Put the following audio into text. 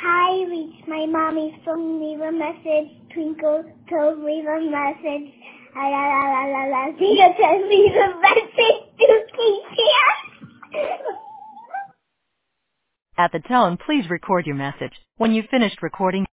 Hi, reach my mommy phone, leave a message. Twinkle toes, leave a message. La la la la la la. Tika says, leave a message to Keisha. At the tone, please record your message. When you've finished recording,